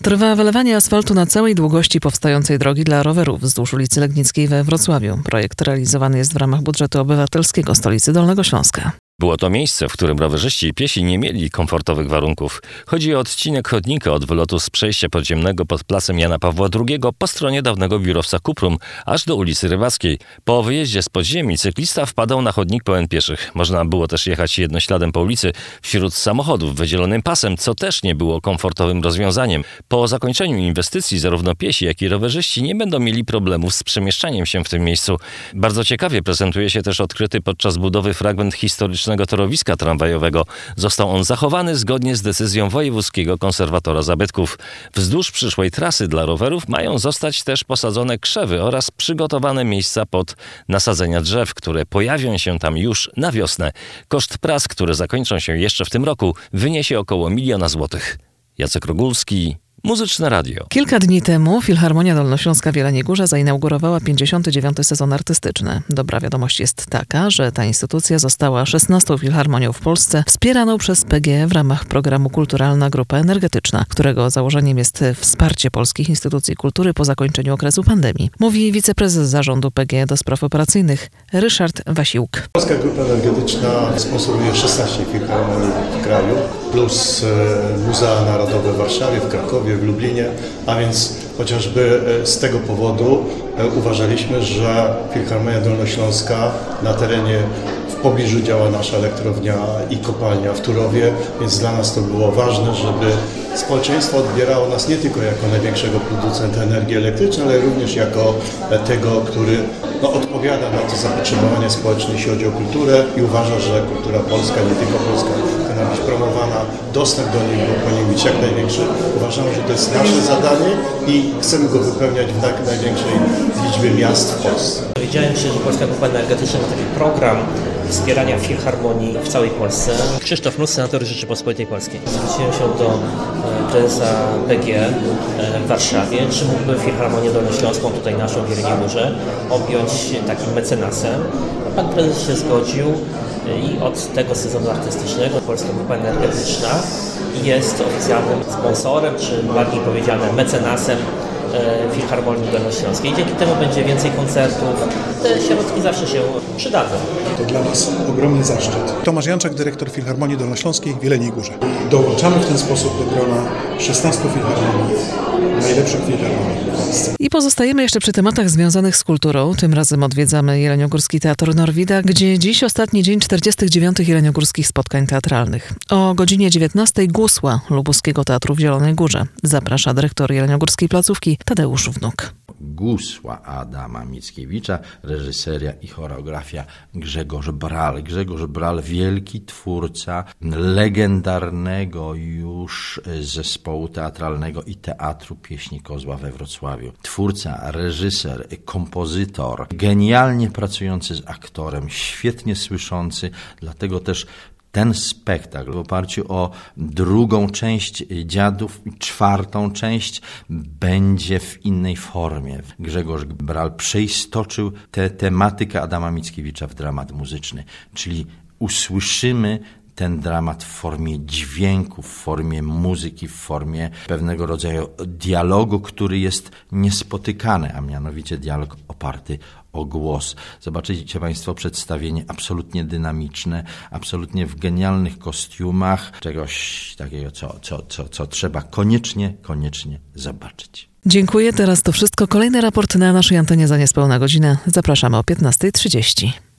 Trwa wylewanie asfaltu na całej długości powstającej drogi dla rowerów wzdłuż ulicy Legnickiej we Wrocławiu. Projekt realizowany jest w ramach budżetu obywatelskiego stolicy Dolnego Śląska. Było to miejsce, w którym rowerzyści i piesi nie mieli komfortowych warunków. Chodzi o odcinek chodnika od wylotu z przejścia podziemnego pod placem Jana Pawła II po stronie dawnego biurowca Cuprum, aż do ulicy Rybackiej. Po wyjeździe z podziemi cyklista wpadał na chodnik pełen pieszych. Można było też jechać jednośladem po ulicy wśród samochodów wydzielonym pasem, co też nie było komfortowym rozwiązaniem. Po zakończeniu inwestycji zarówno piesi, jak i rowerzyści nie będą mieli problemów z przemieszczaniem się w tym miejscu. Bardzo ciekawie prezentuje się też odkryty podczas budowy fragment historycznego torowiska tramwajowego. Został on zachowany zgodnie z decyzją wojewódzkiego konserwatora zabytków. Wzdłuż przyszłej trasy dla rowerów mają zostać też posadzone krzewy oraz przygotowane miejsca pod nasadzenia drzew, które pojawią się tam już na wiosnę. Koszt prac, które zakończą się jeszcze w tym roku, wyniesie około 1 000 000 złotych. Jacek Rogulski, Muzyczne Radio. Kilka dni temu Filharmonia Dolnośląska w Jeleniej Górze zainaugurowała 59. sezon artystyczny. Dobra wiadomość jest taka, że ta instytucja została 16. filharmonią w Polsce wspieraną przez PGE w ramach programu Kulturalna Grupa Energetyczna, którego założeniem jest wsparcie polskich instytucji kultury po zakończeniu okresu pandemii. Mówi wiceprezes zarządu PGE do spraw operacyjnych Ryszard Wasiłk. Polska Grupa Energetyczna sponsoruje 16 filharmonii w kraju, plus Muzea Narodowe w Warszawie, w Krakowie, w Lublinie, a więc chociażby z tego powodu uważaliśmy, że Filharmonia Dolnośląska na terenie w pobliżu działa nasza elektrownia i kopalnia w Turowie, więc dla nas to było ważne, żeby społeczeństwo odbierało nas nie tylko jako największego producenta energii elektrycznej, ale również jako tego, który odpowiada na to zapotrzebowanie społeczne, jeśli chodzi o kulturę i uważa, że kultura polska, nie tylko polska, powinna być promowana, dostęp do niej powinien być jak największy. Uważamy, że to jest nasze zadanie i chcemy go wypełniać w jak największej liczbie miast w Polsce. Dowiedziałem się, że Polska Grupa Energetyczna ma taki program wspierania filharmonii w całej Polsce. Krzysztof Mróz, senator Rzeczypospolitej Polskiej. Zwróciłem się do prezesa PGE w Warszawie, czy mógłby Filharmonię Dolnośląską, tutaj naszą w Jeleniej Górze, objąć takim mecenasem. Pan prezes się zgodził i od tego sezonu artystycznego Polska Grupa Energetyczna jest oficjalnym sponsorem, czy bardziej powiedziane mecenasem Filharmonii Dolnośląskiej. Dzięki temu będzie więcej koncertów. Te środki zawsze się przydadzą. To dla nas ogromny zaszczyt. Tomasz Janczak, dyrektor Filharmonii Dolnośląskiej w Jeleniej Górze. Dołączamy w ten sposób do grona 16 filharmonii, najlepszych filharmonii w Polsce. I pozostajemy jeszcze przy tematach związanych z kulturą. Tym razem odwiedzamy Jeleniogórski Teatr Norwida, gdzie dziś ostatni dzień 49. jeleniogórskich spotkań teatralnych. O godzinie 19 Gusła Lubuskiego Teatru w Zielonej Górze. Zaprasza dyrektor jeleniogórskiej placówki Tadeusz Wnuk. Gusła Adama Mickiewicza, reżyseria i choreografia Grzegorz Bral. Grzegorz Bral, wielki twórca legendarnego już zespołu teatralnego i Teatru Pieśni Kozła we Wrocławiu. Twórca, reżyser, kompozytor, genialnie pracujący z aktorem, świetnie słyszący, dlatego też ten spektakl w oparciu o drugą część Dziadów i czwartą część będzie w innej formie. Grzegorz Bral przeistoczył tę tematykę Adama Mickiewicza w dramat muzyczny, czyli usłyszymy ten dramat w formie dźwięku, w formie muzyki, w formie pewnego rodzaju dialogu, który jest niespotykany, a mianowicie dialog oparty o głos. Zobaczycie Państwo przedstawienie absolutnie dynamiczne, absolutnie w genialnych kostiumach, czegoś takiego, co trzeba koniecznie zobaczyć. Dziękuję. Teraz to wszystko. Kolejny raport na naszej antenie za niespełna godzinę. Zapraszamy o 15:30.